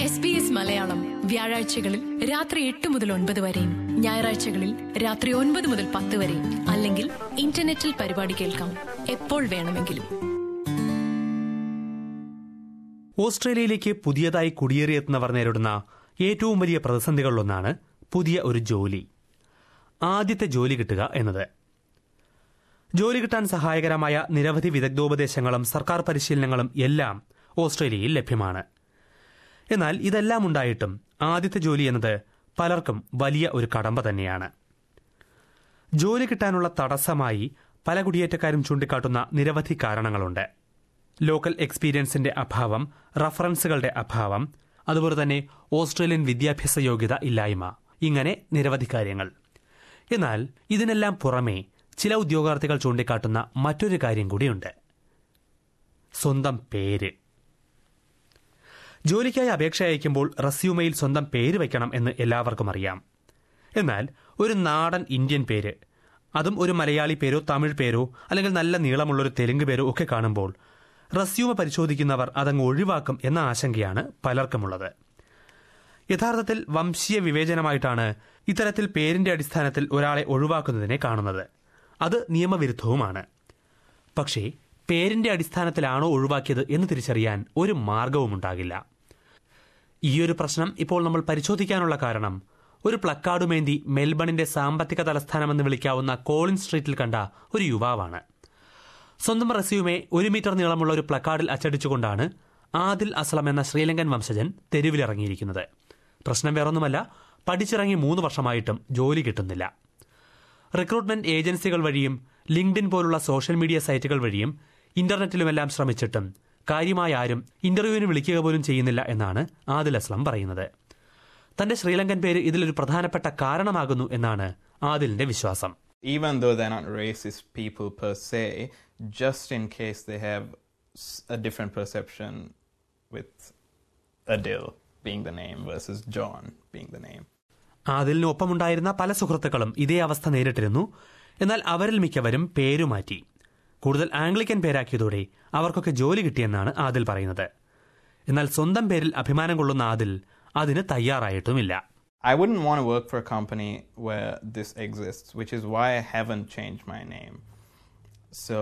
SBS Malayalam വ്യാഴാഴ്ചകളിൽ രാത്രി 8 മുതൽ 9 വരെയും ഞായറാഴ്ചകളിൽ രാത്രി 9 മുതൽ 10 വരെയും അല്ലെങ്കിൽ ഇന്റർനെറ്റിൽ പരിപാടി കേൾക്കാം എപ്പോൾ വേണമെങ്കിലും. ഓസ്ട്രേലിയയിലേക്ക് പുതിയതായി കുടിയേറിയെത്തുന്നവർ നേരിടുന്ന ഏറ്റവും വലിയ പ്രതിസന്ധികളിലൊന്നാണ് പുതിയ ഒരു ജോലി. ആദ്യത്തെ ജോലി കിട്ടുക എന്നത്. ജോലി കിട്ടാൻ സഹായകരമായ നിരവധി വിദഗ്ധോപദേശങ്ങളും സർക്കാർ പരിശീലനങ്ങളും എല്ലാം ഓസ്ട്രേലിയയിൽ ലഭ്യമാണ്. എന്നാൽ ഇതെല്ലാം ഉണ്ടായിട്ടും ആദ്യത്തെ ജോലി എന്നത് പലർക്കും വലിയ ഒരു കടമ്പ തന്നെയാണ്. ജോലി കിട്ടാനുള്ള തടസ്സമായി പല കുടിയേറ്റക്കാരും ചൂണ്ടിക്കാട്ടുന്ന നിരവധി കാരണങ്ങളുണ്ട്. ലോക്കൽ എക്സ്പീരിയൻസിന്റെ അഭാവം, റഫറൻസുകളുടെ അഭാവം, അതുപോലെ തന്നെ ഓസ്ട്രേലിയൻ വിദ്യാഭ്യാസ യോഗ്യത ഇല്ലായ്മ, ഇങ്ങനെ നിരവധി കാര്യങ്ങൾ. എന്നാൽ ഇതിനെല്ലാം പുറമെ ചില ഉദ്യോഗാർത്ഥികൾ ചൂണ്ടിക്കാട്ടുന്ന മറ്റൊരു കാര്യം കൂടിയുണ്ട്: സ്വന്തം പേര്. ജോലിക്കായി അപേക്ഷ അയക്കുമ്പോൾ റെസ്യൂമെയിൽ സ്വന്തം പേര് വയ്ക്കണം എന്ന് എല്ലാവർക്കും അറിയാം. എന്നാൽ ഒരു നാടൻ ഇന്ത്യൻ പേര്, അതും ഒരു മലയാളി പേരോ തമിഴ് പേരോ അല്ലെങ്കിൽ നല്ല നീളമുള്ളൊരു തെലുങ്ക് പേരോ ഒക്കെ കാണുമ്പോൾ റെസ്യൂമ പരിശോധിക്കുന്നവർ അതങ്ങ് ഒഴിവാക്കും എന്ന ആശങ്കയാണ് പലർക്കുമുള്ളത്. യഥാർത്ഥത്തിൽ വംശീയ വിവേചനമായിട്ടാണ് ഇത്തരത്തിൽ പേരിന്റെ അടിസ്ഥാനത്തിൽ ഒരാളെ ഒഴിവാക്കുന്നതിനെ കാണുന്നത്. അത് നിയമവിരുദ്ധവുമാണ്. പക്ഷേ പേരിന്റെ അടിസ്ഥാനത്തിലാണോ ഒഴിവാക്കിയത് എന്ന് തിരിച്ചറിയാൻ ഒരു മാർഗവുമുണ്ടാകില്ല. ഈയൊരു പ്രശ്നം ഇപ്പോൾ നമ്മൾ പരിശോധിക്കാനുള്ള കാരണം ഒരു പ്ലക്കാർഡുമേന്തി മെൽബണിന്റെ സാമ്പത്തിക തലസ്ഥാനമെന്ന് വിളിക്കാവുന്ന കോളിൻ സ്ട്രീറ്റിൽ കണ്ട ഒരു യുവാവാണ്. സ്വന്തം റെസ്യൂമെ 1 മീറ്റർ നീളമുള്ള ഒരു പ്ലക്കാർഡിൽ അച്ചടിച്ചുകൊണ്ടാണ് ആദിൽ അസ്ലം എന്ന ശ്രീലങ്കൻ വംശജൻ തെരുവിലിറങ്ങിയിരിക്കുന്നത്. പ്രശ്നം വേറൊന്നുമല്ല, പഠിച്ചിറങ്ങി 3 വർഷമായിട്ടും ജോലി കിട്ടുന്നില്ല. റിക്രൂട്ട്മെന്റ് ഏജൻസികൾ വഴിയും ലിങ്ക്ഡിൻ പോലുള്ള സോഷ്യൽ മീഡിയ സൈറ്റുകൾ വഴിയും ഇന്റർനെറ്റിലുമെല്ലാം ശ്രമിച്ചിട്ടും കാര്യമായ ആരും ഇന്റർവ്യൂവിന് വിളിക്കുക പോലും ചെയ്യുന്നില്ല എന്നാണ് ആദിൽ അസ്ലം പറയുന്നത്. തന്റെ ശ്രീലങ്കൻ പേര് ഇതിലൊരു പ്രധാനപ്പെട്ട കാരണമാകുന്നു എന്നാണ് ആദിലിന്റെ വിശ്വാസം. Even though they're not racist people per se, just in case they have a different perception with Adil being the name versus John being the name. ആദിലിന് ഒപ്പമുണ്ടായിരുന്ന പല സുഹൃത്തുക്കളും ഇതേ അവസ്ഥ നേരിട്ടിരുന്നു. എന്നാൽ അവരിൽ മിക്കവരും പേരുമാറ്റി കൂടുതൽ ആംഗ്ലിക്കൻ പേരാക്കിയതോടെ അവർക്കൊക്കെ ജോലി കിട്ടിയെന്നാണ് ആദിൽ പറയുന്നത്. എന്നാൽ സ്വന്തം പേരിൽ അഭിമാനം കൊള്ളുന്ന ആദിൽ അതിന് തയ്യാറായിട്ടുമില്ല. I wouldn't want to work for a company where this exists, which is why I haven't changed my name. So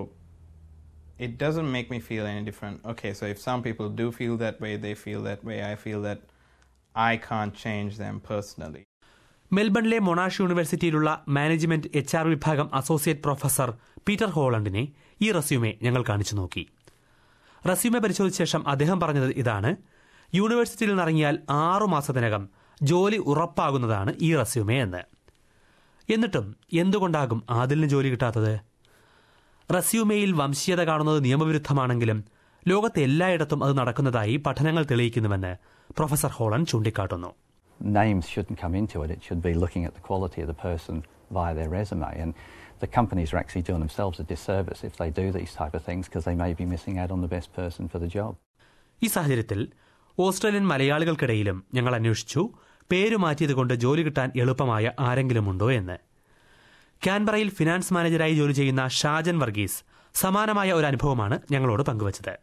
it doesn't make me feel any different. Okay, so if some people do feel that way, they feel that way, I feel that I can't change them personally. മെൽബണിലെ Monash യൂണിവേഴ്സിറ്റിയിലുള്ള management HR വിഭാഗം associate professor Peter ഹോളണ്ടിനെ ഈ resume ഞങ്ങൾ കാണിച്ചു നോക്കി. Resume പരിശോധിച്ച ശേഷം അദ്ദേഹം പറഞ്ഞത് ഇതാണ്: യൂണിവേഴ്സിറ്റിയിൽ നിന്നിറങ്ങിയാൽ 6 മാസത്തിനകം ജോലി ഉറപ്പാകുന്നതാണ് ഈ റെസ്യൂമെ എന്ന്. എന്നിട്ടും എന്തുകൊണ്ടാകും ആദിലിന് ജോലി കിട്ടാത്തത്? റെസ്യൂമെയിൽ വംശീയത കാണുന്നത് നിയമവിരുദ്ധമാണെങ്കിലും ലോകത്തെ എല്ലായിടത്തും അത് നടക്കുന്നതായി പഠനങ്ങൾ തെളിയിക്കുന്നുവെന്ന് പ്രൊഫസർ ഹോളണ്ട് ചൂണ്ടിക്കാട്ടുന്നു. Names shouldn't come into it. It should be looking at the quality of the person via their resume. And the companies are actually doing themselves a disservice if they do these type of things because they may be missing out on the best person for the job. ഈ സാഹചര്യത്തിൽ Australian മലയാളികൾക്കിടയിലും ഞങ്ങൾ അന്വേഷിച്ചു പേര് മാറ്റിയതുകൊണ്ട് ജോലി കിട്ടാൻ എളുപ്പമായ ആരെങ്കിലും ഉണ്ടോ എന്ന്. കാൻബറയിൽ ഫിനാൻസ് മാനേജരായി ജോലി ചെയ്യുന്ന ഷാജൻ വർഗീസ് സമാനമായ ഒരു അനുഭവമാണ് ഞങ്ങളോട് പങ്കുവച്ചത്.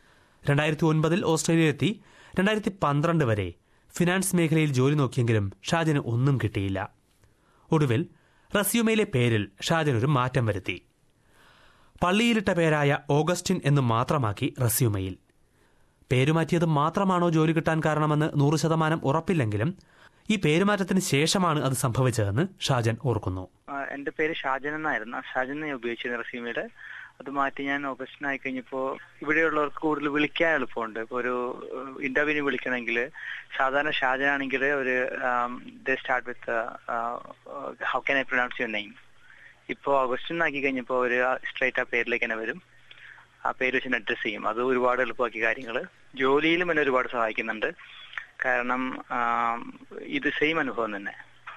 2009 ഓസ്ട്രേലിയയിലെത്തി 2012 വരെ ഫിനാൻസ് മേഖലയിൽ ജോലി നോക്കിയെങ്കിലും ഷാജന് ഒന്നും കിട്ടിയില്ല. ഒടുവിൽ റെസ്യൂമയിലെ പേരിൽ ഷാജൻ ഒരു മാറ്റം വരുത്തി. പള്ളിയിലിട്ട പേരായ ഓഗസ്റ്റിൻ എന്ന് മാത്രമാക്കി റെസ്യൂമയിൽ. പേരുമാറ്റിയത് മാത്രമാണോ ജോലി കിട്ടാൻ കാരണമെന്ന് 100% ഉറപ്പില്ലെങ്കിലും ഈ പേരുമാറ്റത്തിന് ശേഷമാണ് അത് സംഭവിച്ചതെന്ന് ഷാജൻ ഓർക്കുന്നു. എന്റെ പേര് ഷാജൻ എന്നായിരുന്നു. ഷാജൻ ഉപയോഗിച്ചിരുന്ന റെസ്യൂമിയുടെ അത് മാറ്റി ഞാൻ ഓഗസ്റ്റിനായി കഴിഞ്ഞപ്പോൾ ഇവിടെയുള്ളവർക്ക് കൂടുതൽ വിളിക്കാൻ എളുപ്പമുണ്ട്. ഇപ്പോൾ ഒരു ഇന്റർവ്യൂവിന് വിളിക്കണമെങ്കിൽ സാധാരണ ഷാജൻ ആണെങ്കിൽ ഒരു they start with how can I pronounce your name. ഇപ്പോൾ ഓഗസ്റ്റിൻ ആക്കി കഴിഞ്ഞപ്പോൾ ഒരു സ്ട്രൈറ്റ് ആ പേരിലേക്ക് തന്നെ വരും. ആ പേര് വെച്ച് അഡ്രസ് ചെയ്യും. അത് ഒരുപാട് എളുപ്പമാക്കിയ കാര്യങ്ങൾ ജോലിയിലും എന്നെ ഒരുപാട് സഹായിക്കുന്നുണ്ട്. കാരണം ഇത് സെയിം അനുഭവം തന്നെ.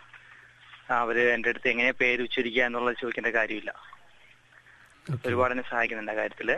അവര് എൻ്റെ അടുത്ത് എങ്ങനെ പേര് ഉച്ചരിക്കുക എന്നുള്ളത് ചോദിക്കേണ്ട കാര്യമില്ല. ഒരുപാട് എന്നെ സഹായിക്കുന്നുണ്ട് ആ കാര്യത്തില്.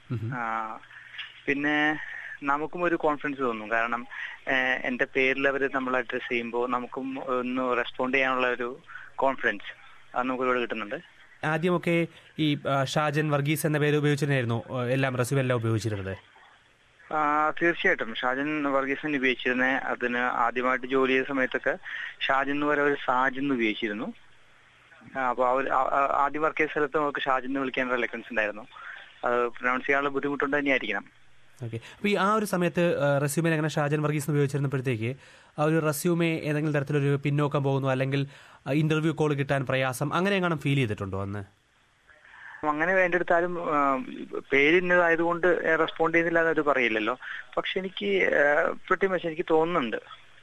പിന്നെ നമുക്കും ഒരു കോൺഫിഡൻസ് തോന്നും. കാരണം എന്റെ പേരിൽ അവർ നമ്മൾ അഡ്രസ് ചെയ്യുമ്പോൾ നമുക്കും ഒന്ന് റെസ്പോണ്ട് ചെയ്യാനുള്ള ഒരു കോൺഫിഡൻസ് അത് നമുക്ക് ഒരുപാട് കിട്ടുന്നുണ്ട്. ആദ്യമൊക്കെ ഈ ഷാജൻ വർഗീസ് എന്ന പേര് ഉപയോഗിച്ചിട്ടായിരുന്നു എല്ലാം റെസ്യൂമെല്ലാം ഉപയോഗിച്ചിരുന്നത്. തീർച്ചയായിട്ടും ഷാജൻ വർഗീസിന് ഉപയോഗിച്ചിരുന്നത്. അതിന് ആദ്യമായിട്ട് ജോലി ചെയ്ത സമയത്തൊക്കെ ഷാജൻ എന്ന് പറയാൻ ഒരു സാജൻ എന്ന് ഉപയോഗിച്ചിരുന്നു. അപ്പോൾ അവർ ആദ്യം വർക്ക് ചെയ്ത സ്ഥലത്ത് നമുക്ക് ഷാജൻ എന്ന് വിളിക്കാനുള്ള ലൈസൻസ് ഉണ്ടായിരുന്നു. അത് പ്രൊനൗൺസ് ചെയ്യാനുള്ള ബുദ്ധിമുട്ടുണ്ട് തന്നെയായിരിക്കണം. ഓക്കെ. അപ്പോൾ ഈ ആ ഒരു സമയത്ത് റെസ്യൂമേൽ അങ്ങനെ ഷാജൻ വർഗീസ് ഉപയോഗിച്ചിരുന്നപ്പോഴത്തേക്ക് ആ ഒരു റെസ്യൂമേ ഏതെങ്കിലും തരത്തിലൊരു പിന്നോക്കം പോകുന്നു, അല്ലെങ്കിൽ ഇന്റർവ്യൂ കോൾ കിട്ടാൻ പ്രയാസം, അങ്ങനെ എങ്ങനെ ഫീൽ ചെയ്തിട്ടുണ്ടോ അന്ന്? അങ്ങനെ വേണ്ടെടുത്താലും പേരിന്നതായതുകൊണ്ട് റെസ്പോണ്ട് ചെയ്യുന്നില്ല എന്നൊരു പറയില്ലല്ലോ. പക്ഷെ എനിക്ക് എനിക്ക് തോന്നുന്നുണ്ട്.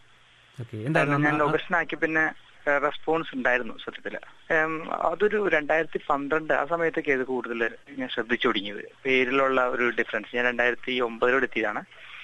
ഞാൻ ലൊക്കേഷൻ ആക്കി പിന്നെ റെസ്പോൺസ് ഉണ്ടായിരുന്നു സത്യത്തില്. അതൊരു 2012 ആ സമയത്തൊക്കെ ഇത് കൂടുതൽ ഞാൻ ശ്രദ്ധിച്ചു തുടങ്ങിയത്, പേരിലുള്ള ഒരു ഡിഫറൻസ്. ഞാൻ 2009 എത്തിയതാണ്.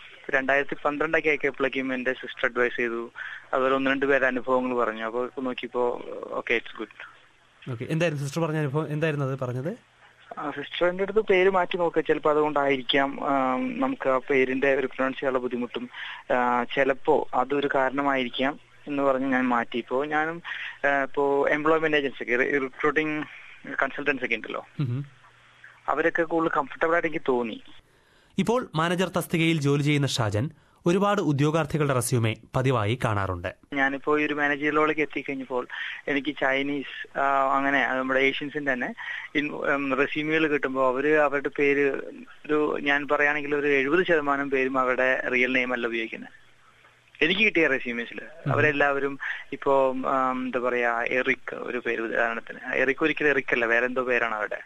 2012 ആക്കിയപ്പോഴേക്കും എന്റെ സിസ്റ്റർ അഡ്വൈസ് ചെയ്തു. അതുപോലെ 1-2 പേര് അനുഭവങ്ങൾ പറഞ്ഞു. അപ്പോൾ നോക്കിയപ്പോ ഓക്കെ, ഇറ്റ്സ് ഗുഡ്. എന്തായിരുന്നു സിസ്റ്റർ പറഞ്ഞ അനുഭവം? എന്തായിരുന്നു അത് പറഞ്ഞത്? സിസ്റ്ററിന്റെ അടുത്ത് പേര് മാറ്റി നോക്കുക, ചിലപ്പോൾ അതുകൊണ്ടായിരിക്കാം നമുക്ക് ആ പേരിന്റെ ഒരു പ്രൊനൗൺസ് ചെയ്യാനുള്ള ബുദ്ധിമുട്ടും, ചിലപ്പോ അതൊരു കാരണമായിരിക്കാം എന്ന് പറഞ്ഞ് ഞാൻ മാറ്റി. ഇപ്പോ ഞാനും ഇപ്പോ എംപ്ലോയ്മെന്റ് ഏജൻസി ഒക്കെ, റിക്രൂട്ടിംഗ് കൺസൾട്ടൻസ് ഒക്കെ ഉണ്ടല്ലോ, അവരൊക്കെ കൂടുതൽ കംഫർട്ടബിൾ ആയിട്ട് എനിക്ക് തോന്നി. ഇപ്പോൾ മാനേജർ തസ്തികയിൽ ജോലി ചെയ്യുന്ന ഷാജൻ ഒരുപാട് ഉദ്യോഗാർത്ഥികളുടെ റെസ്യൂമേ പതിവായി കാണാറുണ്ട്. ഞാനിപ്പോ ഈ ഒരു മാനേജറിലേക്ക് എത്തിക്കഴിഞ്ഞപ്പോൾ എനിക്ക് ചൈനീസ്, അങ്ങനെ നമ്മുടെ ഏഷ്യൻസിന്റെ തന്നെ റെസ്യൂമുകൾ കിട്ടുമ്പോൾ അവരുടെ പേര് ഞാൻ പറയുകയാണെങ്കിൽ ഒരു 70% പേരും അവരുടെ റിയൽ നെയിം അല്ല ഉപയോഗിക്കുന്നത്. എനിക്ക് കിട്ടിയ റെസ്യൂമേസിൽ അവരെല്ലാവരും ഇപ്പോ എന്താ പറയാ, എറിക് ഒരു പേര് ഉദാഹരണത്തിന്, എറിക് ഒരിക്കലും എറിക് അല്ല, വേറെ എന്തോ പേരാണ് അവരുടെ.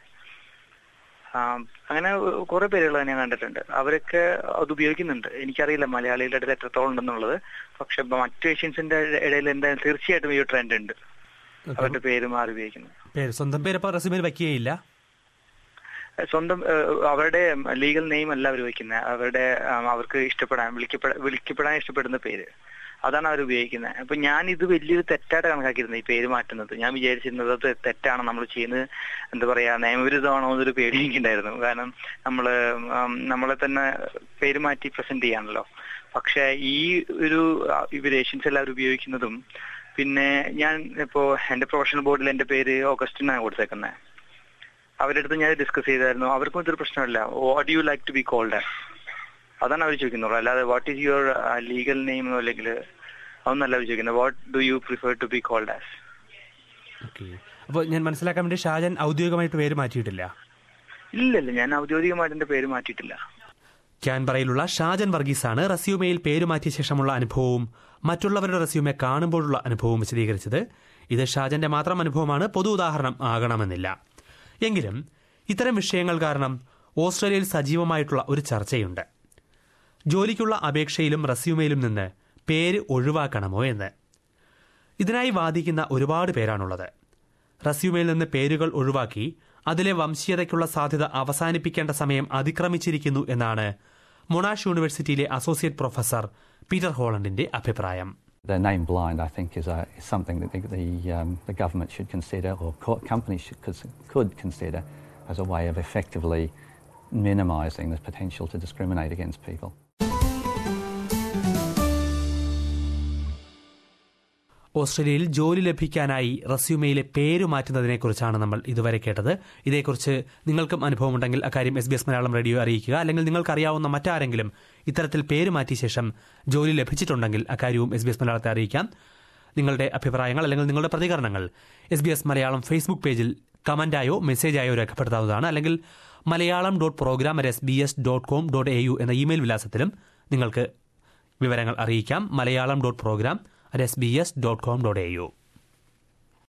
അങ്ങനെ കുറെ പേരുകൾ ഞാൻ കണ്ടിട്ടുണ്ട്. അവരൊക്കെ അത് ഉപയോഗിക്കുന്നുണ്ട്. എനിക്കറിയില്ല മലയാളികളുടെ ഇടയിൽ എത്രത്തോളം ഉണ്ടെന്നുള്ളത്. പക്ഷെ മറ്റു ഏഷ്യൻസിന്റെ ഇടയിൽ എന്തായാലും തീർച്ചയായിട്ടും ഈ ട്രെൻഡ് ഉണ്ട്, അവരുടെ പേര് മാറി ഉപയോഗിക്കുന്നത്. സ്വന്തം പേര് റെസ്യൂമിൽ വയ്ക്കുകയില്ല, സ്വന്തം അവരുടെ ലീഗൽ നെയിം അല്ല അവർ വയ്ക്കുന്നത്. അവർക്ക് വിളിക്കപ്പെടാൻ ഇഷ്ടപ്പെടുന്ന പേര്, അതാണ് അവർ ഉപയോഗിക്കുന്നത്. അപ്പൊ ഞാൻ ഇത് വലിയൊരു തെറ്റായിട്ട് കണക്കാക്കിയിരുന്നത്, ഈ പേര് മാറ്റുന്നത്. ഞാൻ വിചാരിച്ചിരുന്നത് അത് തെറ്റാണ്, നമ്മൾ ചെയ്യുന്നത് എന്താ പറയാ നിയമവിരുദ്ധമാണോ എന്നൊരു പേടി എനിക്കുണ്ടായിരുന്നു. കാരണം നമ്മളെ തന്നെ പേര് മാറ്റി പ്രസന്റ് ചെയ്യാണല്ലോ. പക്ഷെ ഈ ഒരു ഏഷ്യൻസ് എല്ലാവരും ഉപയോഗിക്കുന്നതും, പിന്നെ ഞാൻ ഇപ്പോ എന്റെ പ്രൊഫഷണൽ ബോർഡിൽ എന്റെ പേര് ഓഗസ്റ്റിനാണ് കൊടുത്തേക്കുന്നത്. അവരുടെ അടുത്ത് ഞാൻ ഡിസ്കസ് ചെയ്തായിരുന്നു. അവർക്കും ഇതൊരു പ്രശ്നമില്ല. What you like to be called as, അതാണ് അവർ ചോദിക്കുന്നുള്ളൂ. അല്ലാതെ what is your legal name അല്ലെങ്കിൽ അതൊന്നല്ല അവർ ചോദിക്കുന്നത്. What do you prefer to be called as. അപ്പോൾ ഞാൻ മനസ്സിലാക്കാൻ വേണ്ടി ഷാജൻ ഔദ്യോഗികമായിട്ട് പേര് മാറ്റിയിട്ടില്ല? ഇല്ലല്ല, ഞാൻ ഔദ്യോഗികമായിട്ട് എന്റെ പേര് മാറ്റിയിട്ടില്ല. ക്യാൻബറയിലുള്ള ഷാജൻ വർഗീസാണ് റെസ്യൂമയിൽ പേര് മാറ്റിയ ശേഷമുള്ള അനുഭവവും മറ്റുള്ളവരുടെ റെസ്യൂമെ കാണുമ്പോഴുള്ള അനുഭവവും വിശദീകരിച്ചത്. ഇത് ഷാജന്റെ മാത്രം അനുഭവമാണ്, പൊതു ഉദാഹരണം ആകണമെന്നില്ല. എങ്കിലും ഇത്തരം വിഷയങ്ങൾ കാരണം ഓസ്ട്രേലിയയിൽ സജീവമായിട്ടുള്ള ഒരു ചർച്ചയുണ്ട്. ജോലിക്കുള്ള അപേക്ഷയിലും റെസ്യൂമയിലും നിന്ന് പേര് ഒഴിവാക്കണമോ എന്ന്. ഇതിനായി വാദിക്കുന്ന ഒരുപാട് പേരാണുള്ളത്. റെസ്യൂമയിൽ നിന്ന് പേരുകൾ ഒഴിവാക്കി അതിലെ വംശീയതയ്ക്കുള്ള സാധ്യത അവസാനിപ്പിക്കേണ്ട സമയം അതിക്രമിച്ചിരിക്കുന്നു എന്നാണ് മൊണാഷ് യൂണിവേഴ്സിറ്റിയിലെ അസോസിയേറ്റ് പ്രൊഫസർ പീറ്റർ ഹോളണ്ടിന്റെ അഭിപ്രായം. The name blind, I think, is something that the government should consider, or companies could consider, as a way of effectively minimising the potential to discriminate against people. ഓസ്ട്രേലിയയിൽ ജോലി ലഭിക്കാനായി റെസ്യൂമയിലെ പേര് മാറ്റുന്നതിനെക്കുറിച്ചാണ് നമ്മൾ ഇതുവരെ കേട്ടത്. ഇതേക്കുറിച്ച് നിങ്ങൾക്കും അനുഭവമുണ്ടെങ്കിൽ അക്കാര്യം SBS മലയാളം റേഡിയോ അറിയിക്കുക. അല്ലെങ്കിൽ നിങ്ങൾക്കറിയാവുന്ന മറ്റാരെങ്കിലും ഇത്തരത്തിൽ പേര് മാറ്റിയ ശേഷം ജോലി ലഭിച്ചിട്ടുണ്ടെങ്കിൽ അക്കാര്യവും SBS മലയാളത്തെ അറിയിക്കാം. നിങ്ങളുടെ അഭിപ്രായങ്ങൾ അല്ലെങ്കിൽ നിങ്ങളുടെ പ്രതികരണങ്ങൾ SBS മലയാളം ഫേസ്ബുക്ക് പേജിൽ കമന്റായോ മെസ്സേജായോ രേഖപ്പെടുത്താവുന്നതാണ്. അല്ലെങ്കിൽ malayalam.program@sbs.com.au എന്ന ഇമെയിൽ വിലാസത്തിലും നിങ്ങൾക്ക് വിവരങ്ങൾ അറിയിക്കാം. malayalam.program@sbs.com.au